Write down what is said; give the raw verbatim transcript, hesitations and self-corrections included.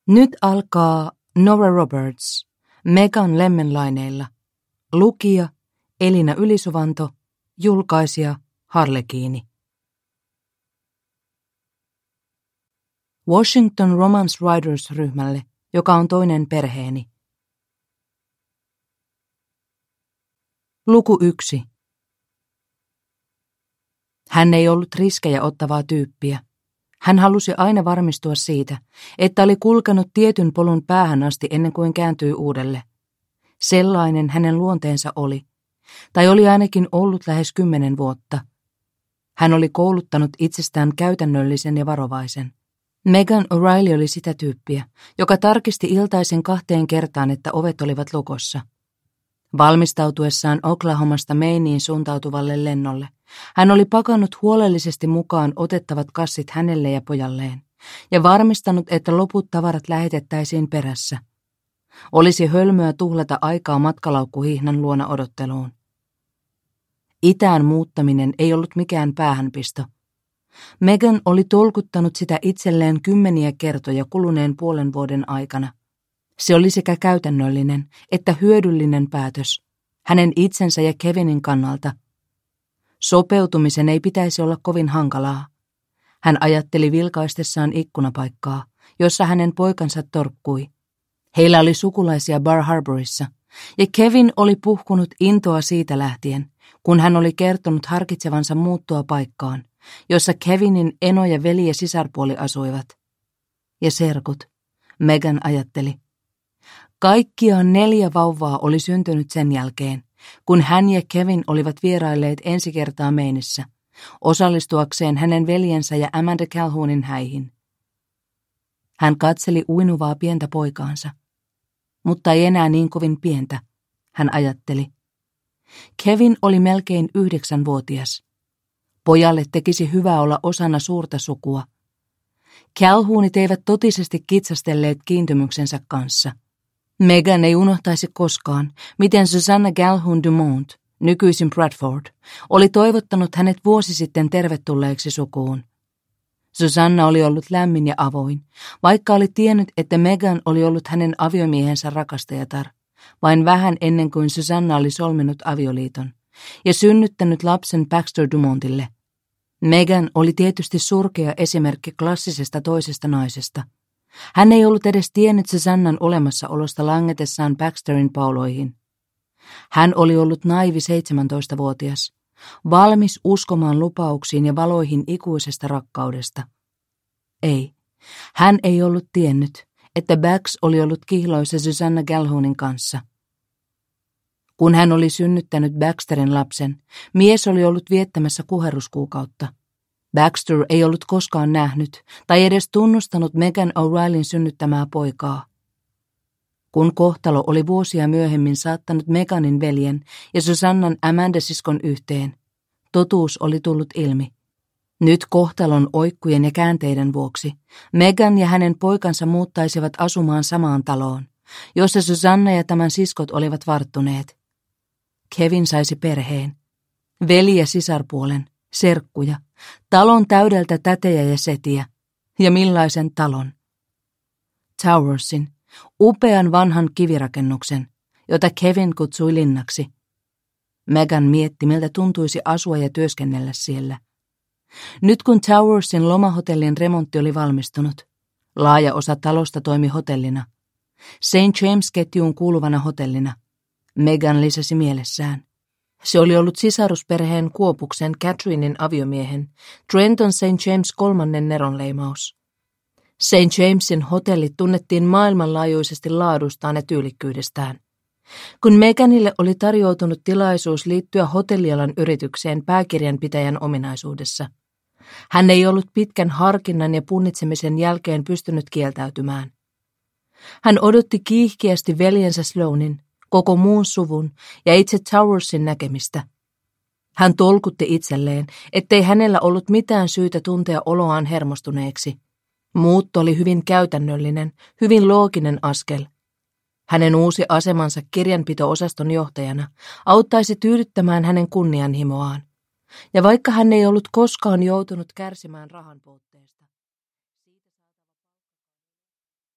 Nyt alkaa Nora Roberts, Megan Lemmenlaineilla. Lukija Elina Ylisuvanto, julkaisija Harlekiini. Washington Romance Writers-ryhmälle, joka on toinen perheeni. Luku yksi. Hän ei ollut riskejä ottavaa tyyppiä. Hän halusi aina varmistua siitä, että oli kulkenut tietyn polun päähän asti ennen kuin kääntyi uudelle. Sellainen hänen luonteensa oli, tai oli ainakin ollut lähes kymmenen vuotta. Hän oli kouluttanut itsestään käytännöllisen ja varovaisen. Megan O'Reilly oli sitä tyyppiä, joka tarkisti iltaisen kahteen kertaan, että ovet olivat lukossa. Valmistautuessaan Oklahomasta Maineen suuntautuvalle lennolle, hän oli pakannut huolellisesti mukaan otettavat kassit hänelle ja pojalleen, ja varmistanut, että loput tavarat lähetettäisiin perässä. Olisi hölmöä tuhlata aikaa matkalaukkuhihnan luona odotteluun. Itään muuttaminen ei ollut mikään päähänpisto. Megan oli tolkuttanut sitä itselleen kymmeniä kertoja kuluneen puolen vuoden aikana. Se oli sekä käytännöllinen että hyödyllinen päätös, hänen itsensä ja Kevinin kannalta. Sopeutumisen ei pitäisi olla kovin hankalaa. Hän ajatteli vilkaistessaan ikkunapaikkaa, jossa hänen poikansa torkkui. Heillä oli sukulaisia Bar Harborissa, ja Kevin oli puhkunut intoa siitä lähtien, kun hän oli kertonut harkitsevansa muuttua paikkaan, jossa Kevinin eno ja veli ja sisarpuoli asuivat. Ja serkut, Megan ajatteli. Kaikkiaan neljä vauvaa oli syntynyt sen jälkeen, kun hän ja Kevin olivat vierailleet ensi kertaa Mainessa, osallistuakseen hänen veljensä ja Amanda Calhounin häihin. Hän katseli uinuvaa pientä poikaansa, mutta ei enää niin kovin pientä, hän ajatteli. Kevin oli melkein yhdeksänvuotias. Pojalle tekisi hyvä olla osana suurta sukua. Calhounit eivät totisesti kitsastelleet kiintymyksensä kanssa. Megan ei unohtaisi koskaan, miten Susanna Calhoun Dumont, nykyisin Bradford, oli toivottanut hänet vuosi sitten tervetulleeksi sukuun. Susanna oli ollut lämmin ja avoin, vaikka oli tiennyt, että Megan oli ollut hänen aviomiehensä rakastajatar, vain vähän ennen kuin Susanna oli solminut avioliiton ja synnyttänyt lapsen Baxter Dumontille. Megan oli tietysti surkea esimerkki klassisesta toisesta naisesta. Hän ei ollut edes tiennyt Susannan olemassaolosta langetessaan Baxterin pauloihin. Hän oli ollut naivi seitsemäntoistavuotias, valmis uskomaan lupauksiin ja valoihin ikuisesta rakkaudesta. Ei, hän ei ollut tiennyt, että Bax oli ollut kihloissa Susanna Calhounin kanssa. Kun hän oli synnyttänyt Baxterin lapsen, mies oli ollut viettämässä kuherruskuukautta. Baxter ei ollut koskaan nähnyt tai edes tunnustanut Megan O'Reillyn synnyttämää poikaa. Kun kohtalo oli vuosia myöhemmin saattanut Meganin veljen ja Susannan Amanda-siskon yhteen, totuus oli tullut ilmi. Nyt kohtalon oikkujen ja käänteiden vuoksi Megan ja hänen poikansa muuttaisivat asumaan samaan taloon, jossa Susanna ja tämän siskot olivat varttuneet. Kevin saisi perheen, veli- ja sisarpuolen, serkkuja, talon täydeltä tätejä ja setiä, ja millaisen talon. Towersin, upean vanhan kivirakennuksen, jota Kevin kutsui linnaksi. Megan mietti, miltä tuntuisi asua ja työskennellä siellä. Nyt kun Towersin lomahotellin remontti oli valmistunut, laaja osa talosta toimi hotellina, Saint James-ketjuun kuuluvana hotellina, Megan lisäsi mielessään. Se oli ollut sisarusperheen Kuopuksen Catherinein aviomiehen, Trenton Saint James kolmannen neronleimaus. Saint Jamesin hotellit tunnettiin maailmanlaajuisesti laadustaan ja tyylikkyydestään. Kun Meganille oli tarjoutunut tilaisuus liittyä hotellialan yritykseen pääkirjanpitäjän ominaisuudessa, hän ei ollut pitkän harkinnan ja punnitsemisen jälkeen pystynyt kieltäytymään. Hän odotti kiihkeästi veljensä Sloanin, koko muun suvun ja itse Towersin näkemistä. Hän tolkutti itselleen, ettei hänellä ollut mitään syytä tuntea oloaan hermostuneeksi. Muutto oli hyvin käytännöllinen, hyvin looginen askel. Hänen uusi asemansa kirjanpito-osaston johtajana auttaisi tyydyttämään hänen kunnianhimoaan. Ja vaikka hän ei ollut koskaan joutunut kärsimään rahan puutteesta,